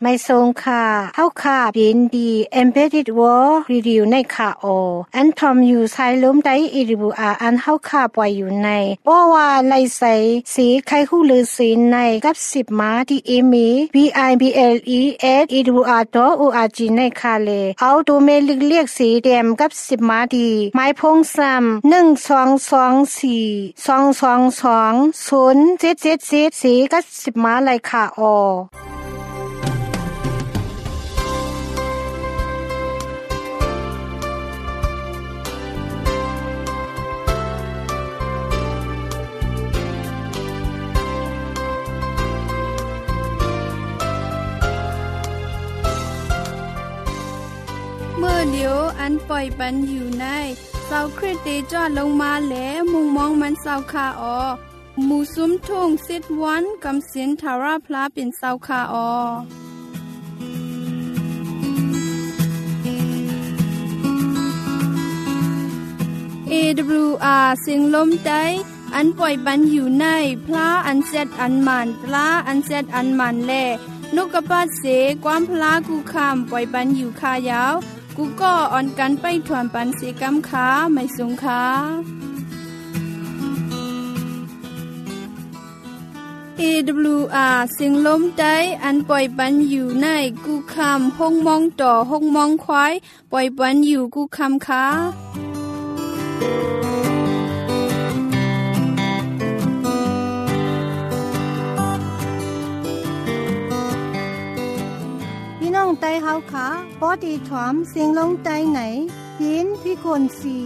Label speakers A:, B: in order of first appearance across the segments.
A: ไม่ทรงค่ะเฮาค่ะยินดี Embedded World Radio ในค่ะอันทอมอยู่สายลมได้อีริบูอาอันเฮาค่ะปล่อยอยู่ในบ่ว่าไลใสสีไข่ฮู้ลือสีในกับ10มาที่อีมี bible@edwr.org ในค่ะเลเอาตัวเมลิกเรียกสีแดมกับ10มาดีไม้พงซ้ำ12242220777สีกับ10มาเลยค่ะ
B: เมื่อเดียวอันปล่อยปันอยู่ในเสาคริสต์จอดลงมาแล้วมุงมองมันเสาคาหมู่ซุ้มทุ่งซิดวันกำสินทาราพลาเป็นเสาคาAWR เสียงลมใจอันปล่อยปันอยู่ในพระอันเซตอันมันปลาอันเซตอันมันแลนกกระปาดเสความพลากูคำปล่อยปันอยู่คายาวกูก็อ่อนกันไปถวนปันเสกำขาไม่สงขาAWR เสียงลมใจอันปล่อยปันอยู่ในกูคำห้องมองต่อห้องมองควายปล่อยปันอยู่กูคำขา
A: น้องไตเฮาค่ะปอดีถอมเสียงลงไตไหนยินพี่คน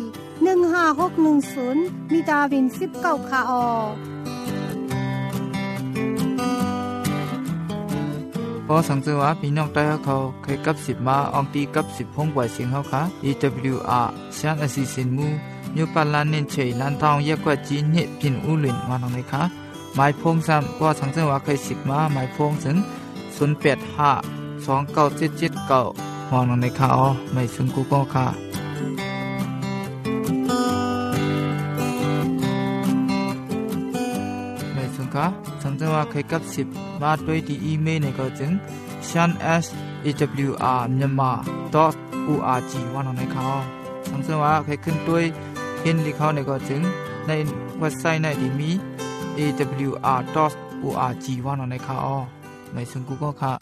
A: 4156110มีดาวิน19ค่ะ
C: พอสังเกตว่าพี่น้องไตเขาเคยกับ10มาอองตีกับ10พงปล่อยเสียงเฮาค่ะ EWR ชานอสิสินมูยูปาลานเนเชยลันทองแยกกว่าจีนเฮพินอูลินมาตรงไหนคะหมายพงซ้ำพอสังเกตว่าเคย10มาหมายพงถึง085297779มองลงในข่าวไม่ซึ่งกูก็ค่ะไม่ซึ่งค่ะสังเกตว่าเคยกับ10มาด้วยที่อีเมลในก็จึง shan@awr.org ว่าลงในข่าวสังเกตว่าเคยขึ้นด้วยเห็นที่เขาในก็จึงในเว็บไซต์ในที่มี awr.org ว่าลงในข่าวไม่ซึ่งกูก็ค่ะ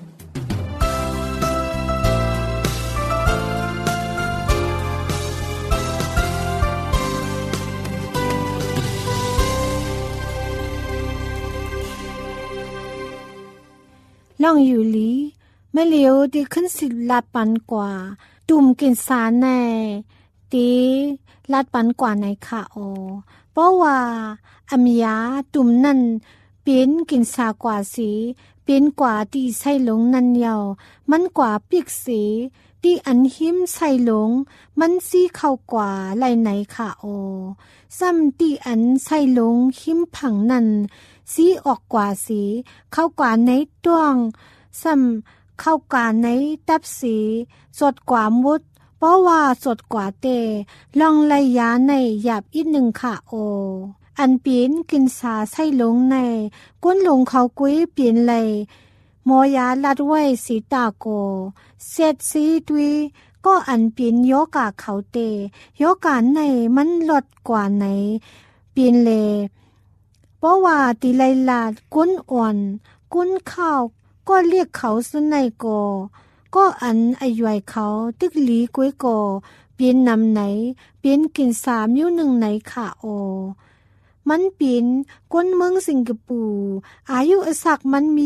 A: ล่องอยู่ลีไม่เหลียวดีขึ้น10ลาดปันกว่าตุ่มกินสารแน่ตีลาดปันกว่าในค่ะเพราะว่าอำยาตุ่มนั่นเป็นกินสากว่าสีเป็นกว่าที่ใส่หลงนั่นเยามันกว่าปีกสีที่อันหิมใส่หลงมันสีเข้ากว่าไหลไหนค่ะซ้ำที่อันใส่หลงหิมผังนั่นสีออกกว่าสีเข้ากว่าในต้วงซ้ำเข้ากว่าในตับสีสดกว่ามุดเพราะว่าสดกว่าเตลองไลยาในหยาบอีกหนึ่งค่ะอันเปลี่ยนกินสาใส่ลงในก้นลงเขากุ้ยเปลี่ยนเลยมอยาลัดไว้สีตาโกเสร็จสีดุยก็อันเปลี่ยนโยกาเขาเตโยกาในมันลดกว่าไหนเปลี่ยนเลยเพราะว่าติไลลาดก้นอ่อนก้นข้าวก็เรียกเขาสนในก็อันอายุเขาตึกหลีกุ้ยเปลี่ยนนำไหนเปลี่ยนกิน3อยู่หนึ่งไหนค่ะมันเป็นก้นเมืองสิงคโปร์อายุสักมันมี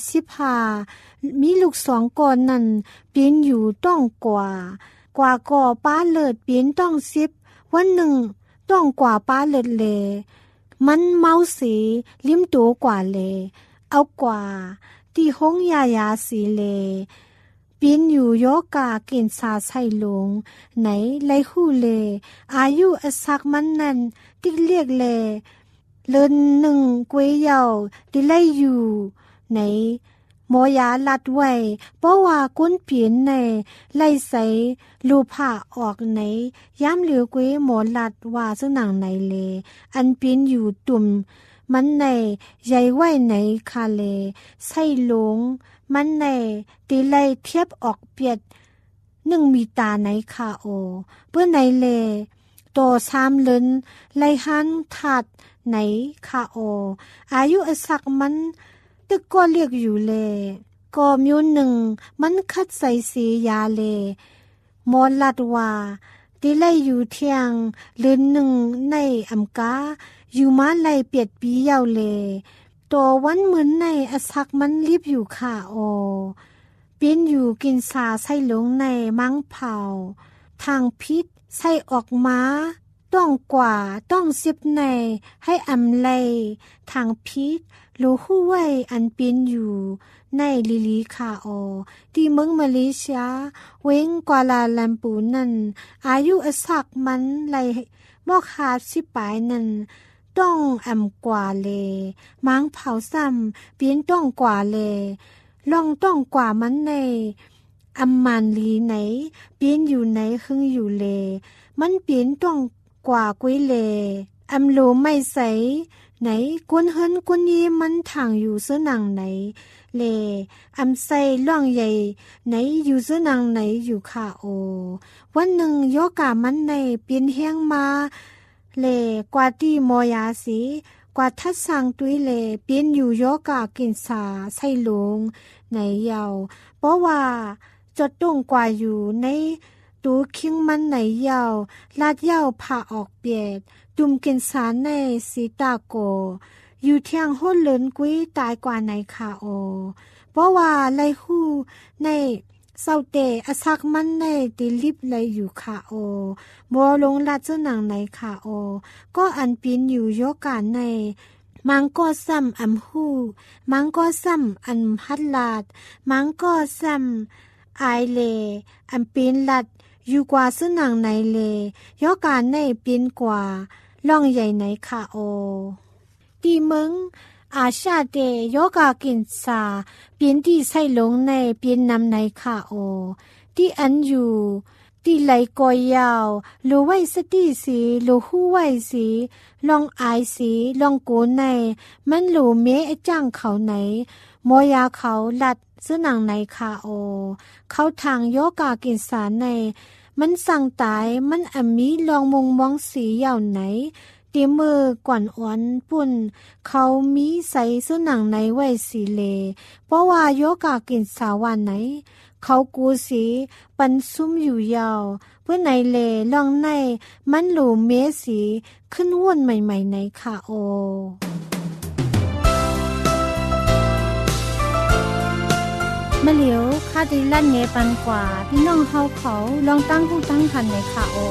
A: 45มีลูก2คนนั่นเป็นอยู่ต้องกว่าก่อป้าเลิศเป็นต้อง10วันหนึ่งต้องกว่าป้าเลิศเลมันเมาสีลิ้มโตกว่าเลเอากว่าที่ห้องยาสีเลเป็นอยู่โยกากินสาใส่ลงไหนไลหูเลอายุสักมันนั่นที่เรียกเลเลินหนึ่งกวยเยาที่ไลอยู่ไหนหมอยาลัดไว้เพราะว่าก้นเปลี่ยนในไล่ใส่ลูผ่าออกไหนย้ำเหลือกวยหมอลัดว่าซึ่งหนังไหนเลอันเปลี่ยนอยู่ตุ่มมันในใหญ่ไว้ไหนคาเลใส่ลงมันในตีไลเทียบออกเปียด1มีตาในค่ะโอเพื่อในเลโต3ลึนไลหันถัดไหนค่ะโออายุอสักมันตึกก็เรียกอยู่เลก็มิวหนึ่งมันคัดใส่สียาเลมอลัดว่าตีไลอยู่เที่ยงลึนหนึ่งในอำกาอยู่มาไลเปียดปียาวเลตัววันเหมือนในอสักมันรีบอยู่ค่ะโอเป็นอยู่กินสาใส่ลงในมังเผาทางพิษใส่ออกมาต้องกว่าต้องเสียบในให้อำไลทางพิษรู้หู้ไว้อันเป็นอยู่ในลิลีคาโอที่เมืองมาเลเซียเว้งกวาลาลัมปูนั่นอายุอสักมันไลบอกหา10 ปลายนั่นต้องอำกว่าเลมังเผาซ้ำเปลี่ยนต้องกว่าเลลองต้องกว่ามันในอำมันลีไหนเปลี่ยนอยู่ไหนครึ่งอยู่เลมันเปลี่ยนต้องกว่ากุ้ยเลอำโลไม่ใสไหนกวนเฮินกวนยีมันทางอยู่เสื้อหนังไหนเลอำใส่ล่องใหญ่ไหนอยู่เสื้อหนังไหนอยู่ค่ะโอวันหนึ่งโยกามันในเปลี่ยนเฮียงมาเลกว่าที่มอยาสีกว่าทัดสังตุยเลเปลี่ยนอยู่โยกากินสาใส่ลงในเยาเพราะว่าจดตรงกว่าอยู่ในตูคิงมันในเยาลาดเยาผ่าออกเปียดตุ่มกินสาในสีตาโกอยู่เที่ยงโหดเลินกุ้ยตายกว่าในคาโอเพราะว่าไลหู้ในเศร้าเตอสักมันในติลิบเลยอยู่คาโอบัวลงลาดเจ้าหนังในคาโอก็อันปีนอยู่โยกาในมังก็ซ้ำอำหูมังก็ซ้ำอันฮัดลาดมังก็ซ้ำไอเลอันปีนลัดอยู่กว่าเสื้อหนังในเลโยกาในปีนกว่าล่องใหญ่ในคาโอตีเมืองอาชาเตโยกากินซาเปลี่ยนที่ใส่ลงในเปลี่ยนนำในคาโอที่อันอยู่ที่ไหลกอยยาวหรือไว้สติสีหรือหู้ไว้สีลองอายสีลองโกนในมันหลูเมไอจ้างเขาไหนมอยาเขาลัดเสื้อหนังในคาโอเขาทางโยกากินสาในมันสั่งตายมันอมีลองมงมองสียาวไหนตีมือกว่านอ่อนปุ่นเขามีใส่เสื้อหนังในไว้สีเลเพราะว่าโยกากินสาวันไหนเขากูสีปันซุ่มอยู่ยาวเพื่อในเลลองในมันหลูเมสีขึ้นว่นใหม่ๆในคาโอมะเหลียวคาดิลั่นเนปันกว่าพี่น้องเฮาเขาลองตั้งผู้ตั้งคันในคาโอ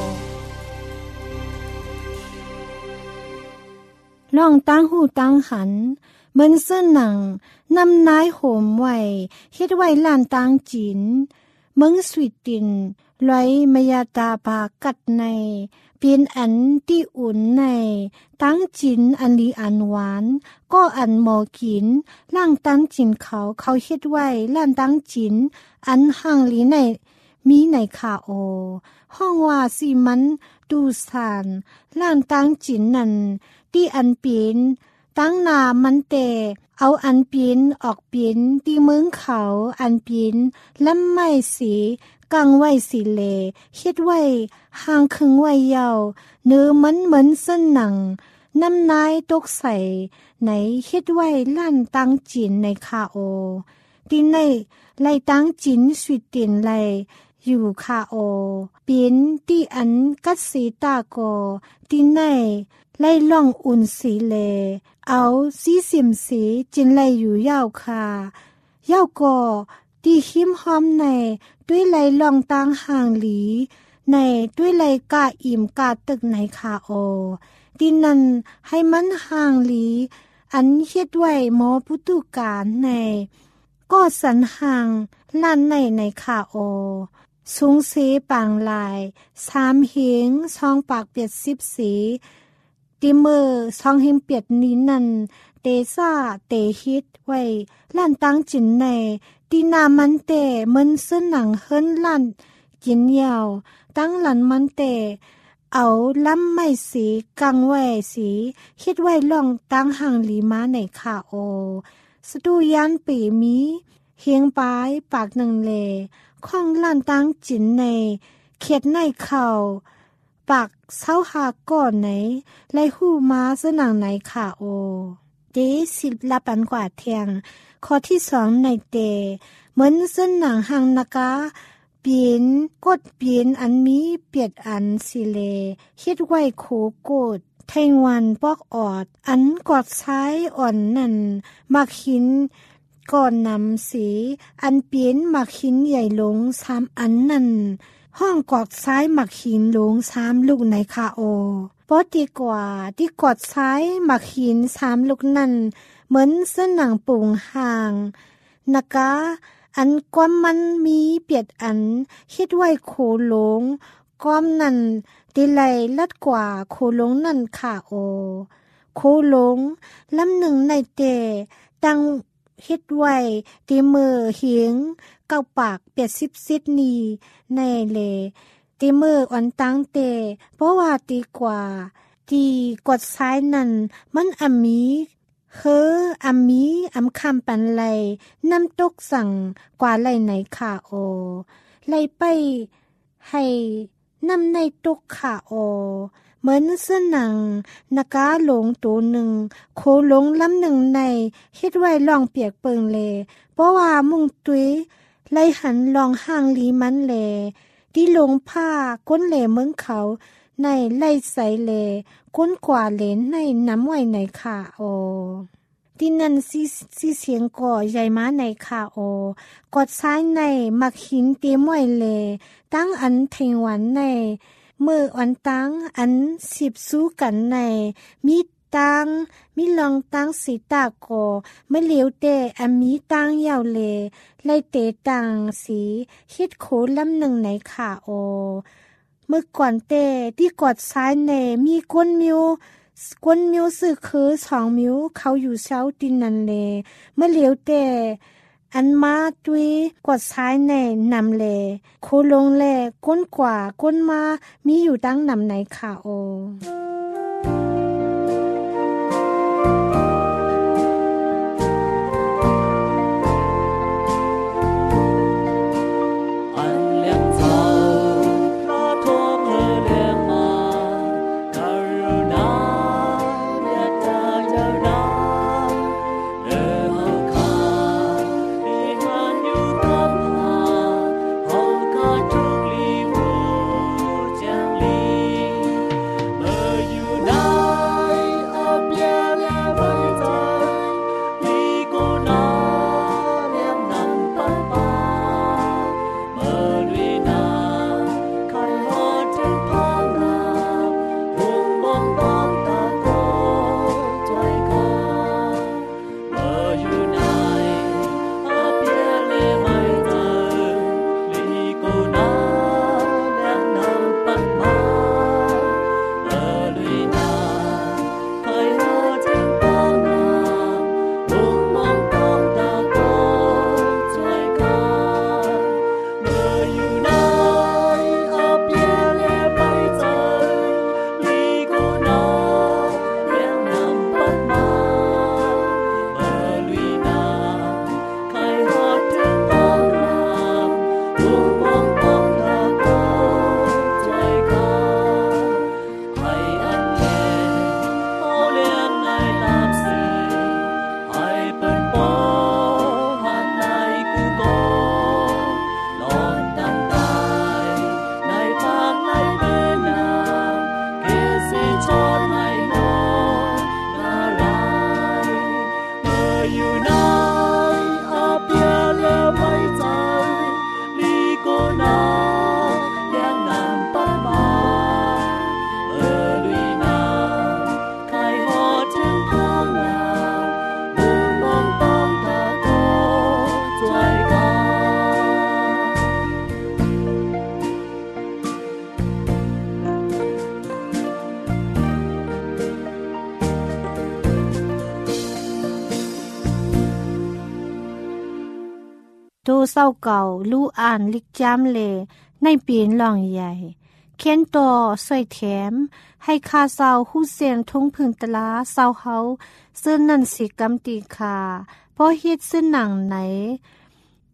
A: ลองตั้งหูตั้งหันเหมือนเสื้อหนังนำนายโหมไว้เฮ็ดไว้ลานตั้งจีนเมืองสวีตินลอยมยาตาบากัดในเป็นอันที่อุ่นในตั้งจินอันดีอันหวานก็อันหมอกินล่างตั้งจินเขาเฮ็ดไว้ล้านตั้งจินอันห่างลีในมีในคาโอห้องว่าสิมันดูสานล้านตั้งจินนั่นที่อันเปลี่ยนตั้งนามันแต่เอาอันเปลี่ยนออกเปลี่ยนที่เมืองเขาอันเปลี่ยนและไม่สีกังไว้สีเลเฮ็ดไว้ห่างคึงไว้ยาวเนื้อมันเหมือนเส้นหนังน้ำนายตกใส่ไหนเฮ็ดไว้ลั่นตั้งจีนในคาโอที่ในไล่ตั้งจีนสวีเดนไล่อยู่คาโอเป็นที่อันกัดสีตาโกที่ในไล่ล่องอุ่นสีเลเอาสีสิมสีจินไล่อยู่ยาวคายาวก่อที่หิมหอมในด้วยไล่ล่องตั้งห่างหลีในด้วยไล่กาอิ่มกาตึกในคาโอที่นั่นให้มันห่างหลีอันเฮ็ดไว้หมอพุตุการในก็สันห่างล้านในคาโอสูงสีปางลาย3เฮง2ปากเปียด10สีติมือ2เฮงเปียดนี้นั่นเตซ่าเตฮิตไว้ล้านตั้งจินในตีนามันเตมันเสื้อหนังเฮิรนล้านกินยาวตั้งหลันมันเตเอาล้ำไม่สีกังไว้สีคิดไว้ล่องตั้งห่างลีมาในคาโอสตูยานปีมีเฮียงปายปากหนึ่งเลข้องลั่นตั้งจินในเขียดในเข่าปากเศร้าหาก่อนไหนไล่หูมาสนังไหนค่ะโอเดสิลาปันกว่าเทียงข้อที่2ในเตเหมือนสนังหังนากาเปลี่ยนกดเปลี่ยนอันมีเปียดอันสิเลคิดไว้โคกดแทงวันปอกออดอันกอดซ้ายอ่อนนั่นมักหินก่อนนำสีอันเปลี่ยนมักหินใหญ่ลง3อันนั่นห้องกอดซ้ายมักหินลง3ลูกในคาโอปอดีกว่าที่กอดซ้ายมักหิน3ลูกนั่นเหมือนสนังปุงห่างนากาอันความมันมีเปียดอันคิดไว้โคหลงความนั่นดิไลลัดกว่าโคหลงนั่นค่ะโอโคหลงลำหนึ่งในเตตั้งคิดไว้ตีมือเหียงเก้าปากเปียด10 นีในเลตีมืออ่อนตั้งเตเพราะว่าตีกว่าตีกดซ้ายนั่นมันอมีอามีคำปันไลน้ำตกสั่งกว่าไลไหนค่ะโอไลไปให้น้ำในตกค่ะโอเหมือนเสื้อหนังนากาหลงตัวหนึ่งโคหลงลำหนึ่งในคิดไว้ลองเปียกเปิงเลเพราะว่ามุ่งตุ้ยไลหันลองห่างลีมันเลที่ลงผ้าก้นเหลเมืองเขาในไล่ใสเลก้นกว่าเลนในน้ำไว้ในค่ะโอที่นั่นซีเสียงก่อใหญ่มาในค่ะโอกดซ้ายในมักหินเตี้ยมวยเลตั้งอันเทงหวันในมืออันตั้งอัน10สู้กันในมีตังมีลองตังสีตาโกไม่เหลียวเตอันมีตังยาวเลไล่เตตังสีคิดโคลำหนึ่งในค่ะโอเมื่อก่อนเตที่กดซ้ายในมีก้นมิวสื่อคือ2 มิวเขาอยู่เช้าดินนันเลเมื่อเหลียวเตอันมาตุยกดซ้ายในนำเลโคลงเลก้นกว่าก้นมามีอยู่ตั้งนำในค่ะโอโตเศร้าเก่าลู่อ่านลิกจามเลในปีนหล่องใหญ่เค้นต่อสวยแถมให้คาเศร้าหู้เสียงทงพึงตลาเศร้าเฮาเสื้อนั่นสิกำตีคาเพราะเฮ็ดเสื้อหนังไหน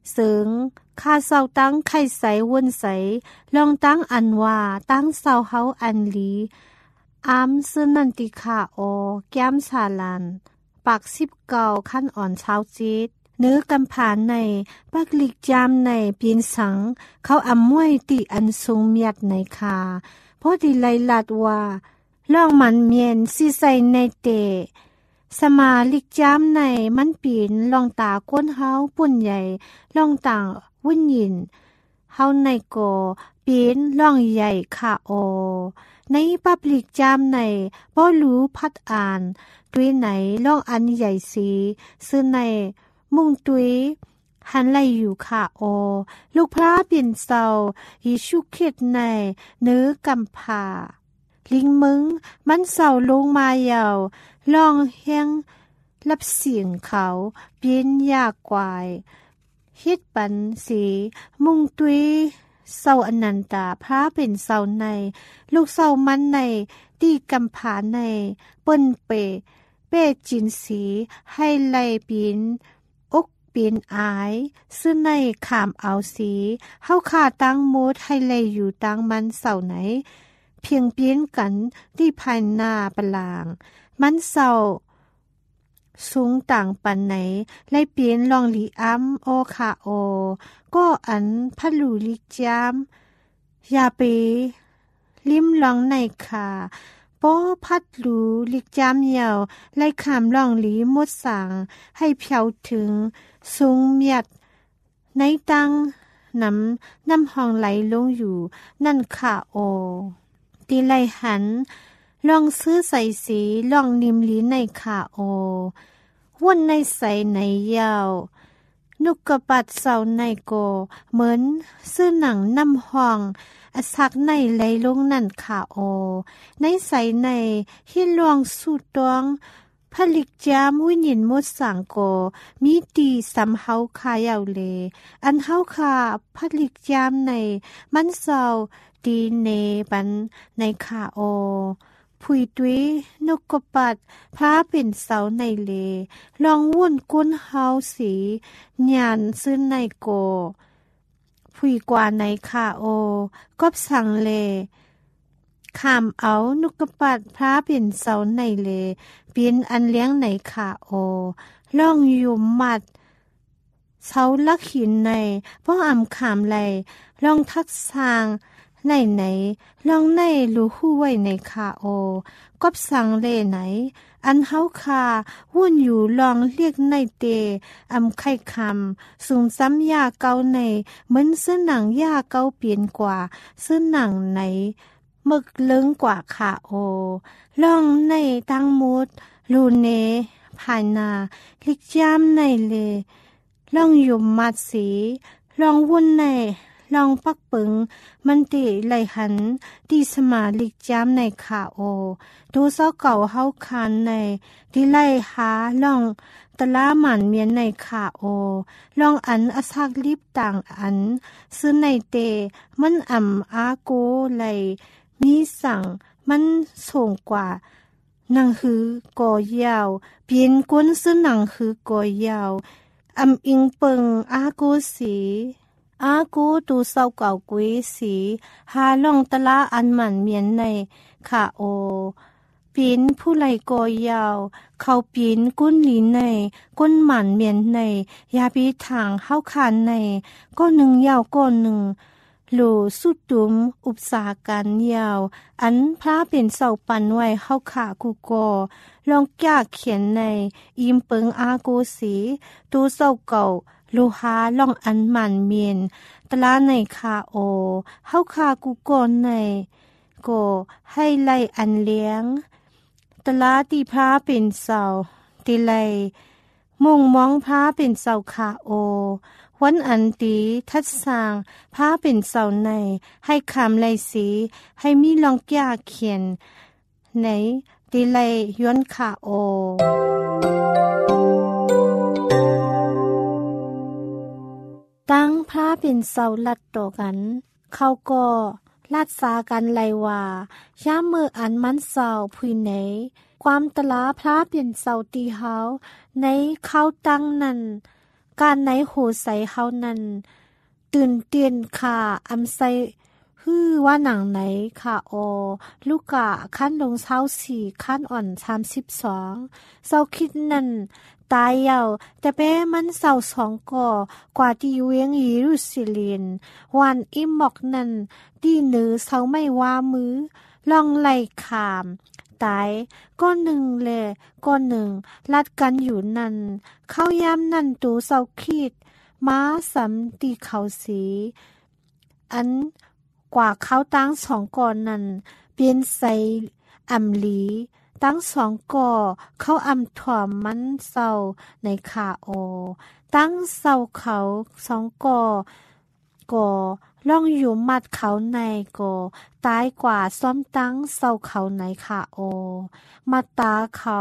A: เสิงข้าเศร้าตั้งไข่ใสวนใสลองตั้งอันว่าตั้งเศร้าเฮาอันลีอามซึนันติคาโอแก้มสาลันปาก19ขั้นอ่อนเช้าจีดเนื้อกำผานในปักลิกจามในเปียนสังเขาอำมวยติอันทรงเมียดในคาเพราะดีไลลัดว่าล่องมันเมียนสิใส่ในเตสมาลิกจามในมันปีนลองตาก้นเฮาปุ่นใหญ่ลองต่างวุ่นยินเฮาในโกปีนลองใหญ่ค่ะโอในปับลิกจามในบ่รู้พัดอ่านด้วยไหนลองอันใหญ่สีซึ่งในมุ่งตุยหันไหลอยู่ค่ะโอลูกพระเปลี่ยนเศร้ายิชุเข็ดในเนื้อกำผาลิงมึงมันเศร้าลงมายาวลองแห้งรับเสียงเขาเปลี่ยนยากกวายเฮ็ดปันสีมุ่งตุยเศร้าอนันตาพระเป็นเศร้าในลูกเศร้ามันในตีกำผาในเปิ้นเป้จินสีให้ไล่ปีนอกปีนอายซึ่งในขามเอาสีเฮาขาตั้งมูดให้ไล่อยู่ตั้งมันเศร้าไหนเพียงเปลี่ยนกันที่ภายหน้าปลางมันเศร้าสูงต่างปันไหนไล่เปลี่ยนลองลีอ้ำโอคาโอก็อันพัลูลิจามอย่าไปลิ้มลองในขาป้อพัดหลูลิกจามยาวไล่ขามลองหลีมดสังให้เพียวถึงสูงเมียดในตังน้ำห้องไหลลงอยู่นั่นค่ะโอตีไลหันลองซื้อใส่สีลองนิมลีในขาโอวนในใส่ในยาวนุกกระปัดเสาในโกเหมือนซื้อหนังน้ำห้องอสักในไหลลงนั่นขาโอในใส่ในที่ลวงสูดตวงผลิกจามวิญญมดสังโกมีตีสำเฮาคายาวเลอันเฮาคาผลิกจามในมันเศร้าดีเนบันในขาโอผุยตุยนกกปัดพระเป็นเสาในเลลองวุ่นก้นเฮาสีญาณซึ่งในโกผุยกว่าในขาโอกบสั่งเลขามเอานกกปัดพระเป็นเสาในเลเปลี่ยนอันเลี้ยงในขาโอลองอยู่มัดเสาลักหินในป้องอำขามไหลลองทักสางไหนลองในรู้หู้ไว้ในคาโอกบสังเลไหนอันเฮาคาวุ่นอยู่ลองเรียกในเตอำไข่คำสูงซ้ำยาเกาในเหมือนเสื้อหนังยาเกาเปลี่ยนกว่าเสื้อหนังไหนหมึกเลิ้งกว่าคาโอลองในตั้งมุดลูเนภายนาลิกยามในเลลองอยู่มัดสีลองวุ่นในลองปักปึงมันติไหลหันดีสมาลิกจามในขาโอดูเศร้าเก่าเฮาคานในดีไล่หาลองตะลาหมันเมียนในขาโอลองอันอสักลิบต่างอันซื้อในเตมันอาโกไหลมีสั่งมันส่งกว่านังหือกอยาวเปลี่ยนก้นซื้อหนังหือกอยาวอิงเปิงอาโกสีอากูตูเศร้าเก่ากุยสีหาล่องตะลาอันหมันเมียนในขาโอปีนผู้ไหลกอยาวเขาปีนก้นหลีในก้นหมันเมียนในยาปีทางเข้าคานในก้อนหนึ่งยาวก้อนหนึ่งโหลสุดดุมอุปสาการยาวอันพระเป็นเสาปันไว้เข้าขากูกอลองแก้เขียนในอิมเปิงอากูสีตูเศร้าเก่าลูหาล่องอันหมันเมียนตะลาในคาโอเฮาคากูก่อนในก็ให้ไล่อันเลี้ยงตะลาตีพระเป็นเสาตีไลมุ่งมองพระเป็นเสาคาโอวันอันตีทัดสางพระเป็นเสาในให้คำไลสีให้มีลองแก้เขียนในตีไลย้อนคาโอตั้งพระเป็นเสาลัดต่อกันเขาก็ลัดสากันไลว่าย่ามมืออันมันเสาพุยไหนความตะลาพระเป็นเสาตีเฮาในเขาตั้งนั้นการในโหใส่เฮานั้นตื่นเต้นค่ะอำไซฮื้อว่าหนังไหนค่ะลูกกะขั้นลง24ขั้นอ่อน32เศร้าคิดนั่นตายยาวแต่เป้มันเศร้า2ก่อกว่าที่เวียงเยรูซาเล็มวันอิมบอกนั่นดีเหนือเศร้าไม่ว่ามือลองไล่ขามตายก้อนหนึ่งแลก้อนหนึ่งลัดกันอยู่นั่นเข้ายามนั่นตูเศร้าคิดม้าสำตีเขาสีอันกว่าเขาตั้ง2ก่อนนั้นเปลี่ยนใส่อำลีตั้ง2ก่อเขาอำถ่อมมันเศร้าในขาตั้งเศร้าเขา2ก่อล่องอยู่มัดเขาในก่อตายกว่าซ้อมตั้งเศร้าเขาในขามาตาเขา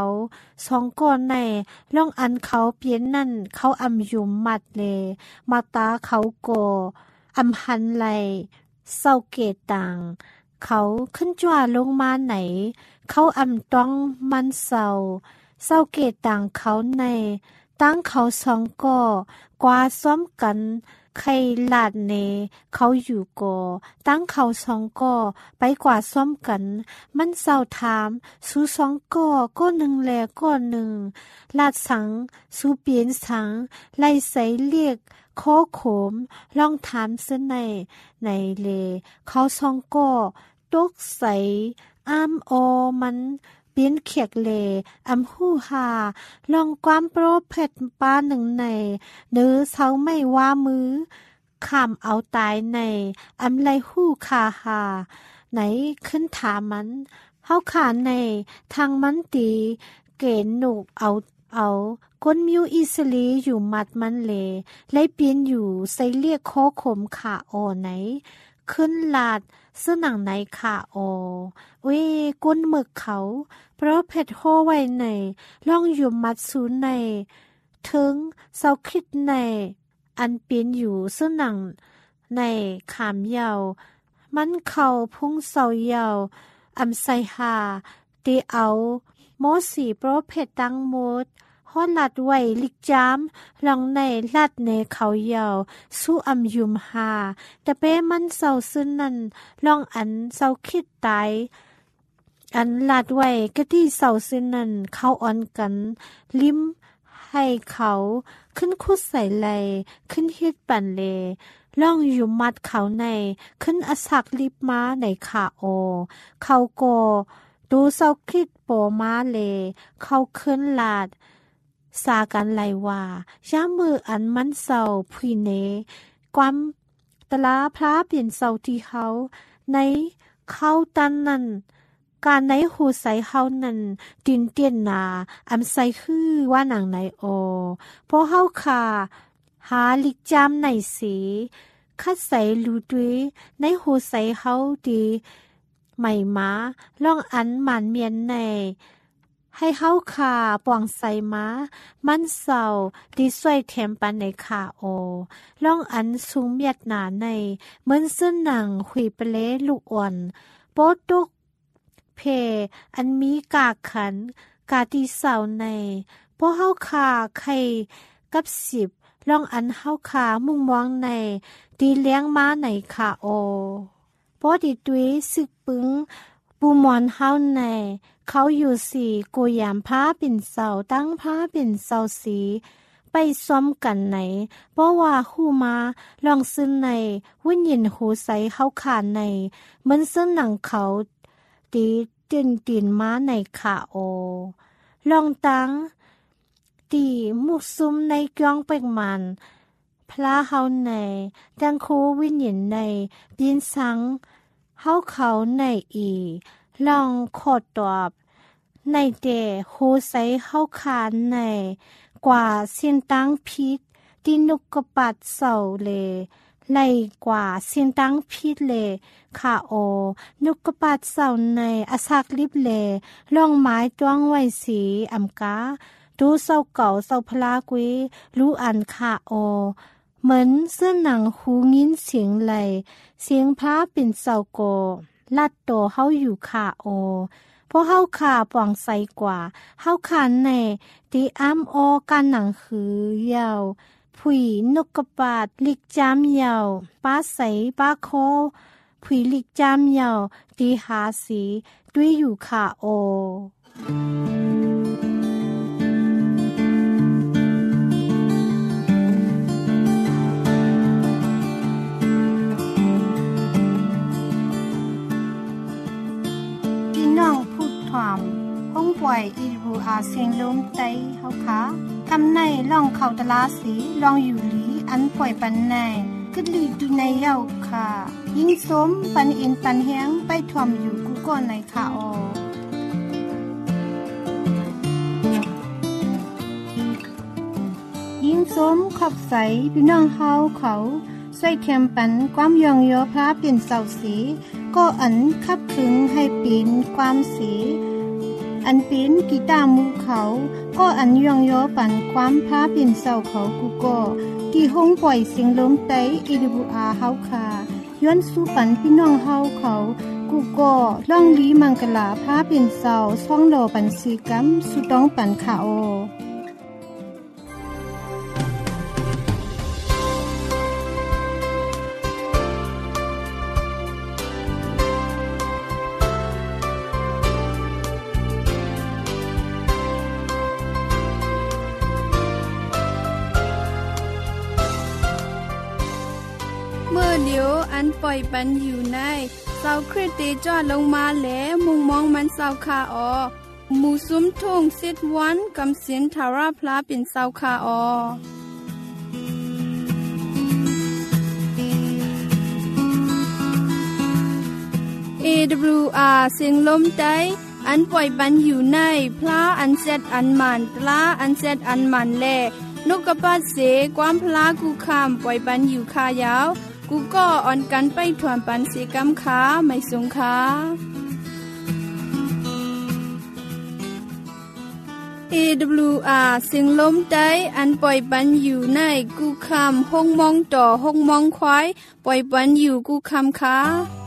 A: 2ก่อในล่องอันเขาเปลี่ยนนั่นเขาอำอยู่มัดเลมาตาเขาก่ออำหันไหลเศร้าเกตังเขาขึ้นจ้าลงมาไหนเขาอำต้องมันเศร้าเกตังเขาในตั้งเขา2ก่อกว่าซ้อมกันใครลาดเนเขาอยู่ก่อตั้งเขา2ก่อไปกว่าซ้อมกันมันเศร้าถามสู้2ก่อก็หนึ่งแลก็หนึ่งลาดสังสู้เปลี่ยนสังไล่ใส่เรียกโคโขมลองถามซะในเลเขา2ก่อตกใส่อ้ามมันเปลี่ยนเขียกเลอำหู้หาลองความโปรเพชป้าหนึ่งในเนื้อเศร้าไม่ว่ามือข้ามเอาตายในอำไลหู้คาหาไหนขึ้นถามมันเฮาขาในทางมันตีเกณฑ์หนุกเอาก้นมิวอิสลีอยู่มัดมันเลยเปลี่ยนอยู่ใส่เรียกโคขมขาไหนขึ้นลาดเสื้อหนังไหนขาก้นหมึกเขาเพราะเพชรโฮไว้ในล่องอยู่มัดศูนย์ในถึงเศร้าคิดในอันเปลี่ยนอยู่เสื้อหนังในขามยาวมันเข่าพุ่งเศร้ายาวอำไซหาตีเอาโมสีโปรเพชรตั้งหมดฮอดลัดไว้ลิกจามลองในลัดเนเขายาวสู้อำยุมหาแต่เป้มันเศร้าซึ้นนั่นลองอันเศร้าคิดตายอันลัดไว้ก็ที่เศร้าซึ้นนั่นเขาอ่อนกันลิ้มให้เขาขึ้นคุดใส่ไหลขึ้นเฮ็ดปั่นเลล่องอยู่มัดเขาในขึ้นอสักลิบม้าในขาเขาโกดูเศร้าคิดโปม้าเลเขาขึ้นลาดสากันไหลว่าย่ามืออันมันเศร้าพุยเนความตลาพระเปลี่ยนเศร้าที่เขาในเขาตันนั่นการในหูใส่เฮานั่นดินเตียนนาอำใส่คือว่าหนังไหนเพราะเฮาค่ะหาลิกจามในสีคัดใส่ลูด้วยในหูใส่เฮาดีไม่มาล่องอันหมันเมียนในให้เฮาขาปวงใส่ม้ามันเศร้าดีสวยเทมปันในขาล่องอันสูงเมียดหนาในเหมือนเส้นหนังขุยเปเลลูกอ่อนโปตุกเพอันมีกาขันกาตีเศร้าในพวกเฮาขาไข่กับ10ล่องอันเฮาขามุ่งมองในดีเลี้ยงม้าในขาพอดีตุยสึกปึงปูมอนเฮาในเขาอยู่4กูยามผ้าเป็นเสาตั้งผ้าเป็นเสาสีไปซ้อมกันไหนเพราะว่าคู่มาลองซึ้นในวิญญาณหูใสเขาขาดในเหมือนซึ้นหนังเขาตีตีนม้าในขาลองตั้งตีมุกซุมในกองเป็กมันพระเฮาในดังโควิญญาณในเปลี่ยนสังเฮาเขาในลองขอตอบในเดโฮไซเฮาคานในกว่าเส้นตั้งพิษที่นกกระปัดเสาเลไล่กว่าเส้นตั้งพิษเลขานกกระปัดเสาในอาศักลิบเลล่องไม้จ้วงไว้สีอำกาดูเสาเก่าเสาพลากุยรู้อันขาเหมือนเสื้อหนังหูงิ้นเสียงไหลเสียงพระเป็นเสาโกลัดโตเฮาอยู่ขาเพราะเฮาขาปว่างใสกว่าเฮาขาในตีอ้ำการหนังคือยาวเพผุยนกกระปาดลิกจามเหย่าป้าใสป้าโคผุยลิกจามเหย่าตีหาสีด้วยอยู่ค่ะโอพี่น้องพูดความห้องปล่อยอีรูอาเสียงลมไตเฮาค่ะคำในล่องเขาตลาสีลองอยู่หลีอันปล่อยปันในกึดลีดูในเย้าค่ะยิ่งสมปันเอ็นปันแหงไปถ่วมอยู่กูก่อนในค่ะออยิ่งสมขอบใสพี่น้องเฮาเขาใส่แคมปันความยองยอพระเป็นเสาสีก็อันคับถึงให้ปีนความสีอันเป็นกีตาร์มูเขาก็อันยองยอปันความพระเป็นเสาเขากูก็ที่ห้องปล่อยเสียงลมไตอีดิบูอาเฮาค่ะย้อนสู้ปันพี่น้องเฮาเขากูก็ล่องลีมังกลาพระเป็นเสาช่องโลปันสีกัมสุต้องปันค่ะโอ
B: เดี๋ยวอันปล่อยปันอยู่ในเสาคริสเตจอดลงมาแหลมุงมองมันเสาคาออหมู่ซุ้มทุ่งซิดวันกำเสียนทาราพลาเป็นเสาคาออAWR เสียงลมใจอันปล่อยปันอยู่ในพลาอันเซตอันมันปลาอันเซตอันมันแลนกกระปาดเสความพลากูคำปล่อยปันอยู่คายาวกูก็อ่อนกันไปถวนปันสีกำขาไม่สงขา AWR เสียงลมได้อันปล่อยปันอยู่ในกูคำห้องมองต่อห้องมองควายปล่อยปันอยู่กูคำขา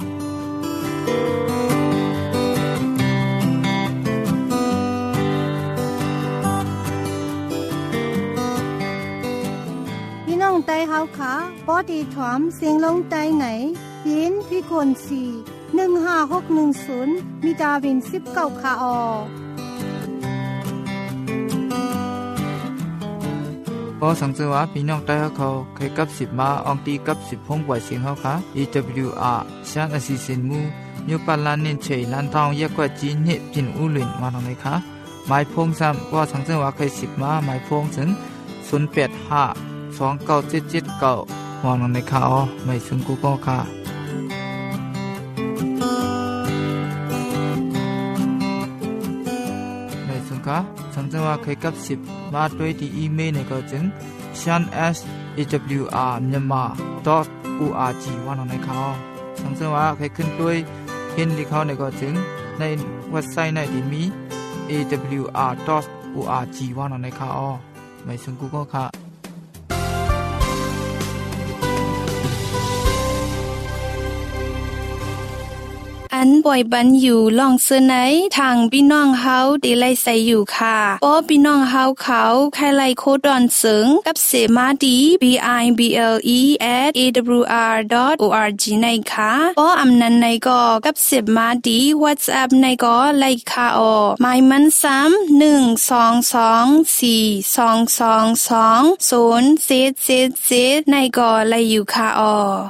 A: ไตเฮาค่ะปอดีถอมเสียงลงไตไหนยินพี่คน4156110มีดาวิน19ค่ะออ
C: พอสังเกตว่าพี่น้องไต้เขาเคยกับ10มาอองตีกับ10พงปล่อยเสียงเฮาค่ะ EWR ชานอสิสินมูยูปาลานินเชยลันทองแยกกว่าจีนเฮปินอูหลินมาทางไหนคะหมายพงซ้ำว่าสังเกตว่าเคย10มาหมายพงถึง085 297779มองในข่าวไม่ซึ่งกูก็ค่ะไม่ซึ่งค่ะสังเกตว่าเคยกับ10มาด้วยที่อีเมลในก็จึง shanshawr.myanmar.org ว่าในข่าวสังเกตว่าเคยขึ้นด้วยเห็นที่เขาในก็จึงในเว็บไซต์ในที่มี awr.org ว่าในข่าวไม่ซึ่งกูก็ค่ะ
B: อันป่อยบันอยู่ล่องเสื้อไหนทางพี่น้องเฮาดีไลใส่อยู่ค่ะป้อพี่น้องเฮาเขาใครไลโคดอนเสิงกับเสมาดี bible@awr.org ในค่ะป้ออำนันในก็กับเสมาดี WhatsApp ในก็ไลค่ะออหมายมันซ้ำ12242222077ในก็ไลอยู่ค่ะออ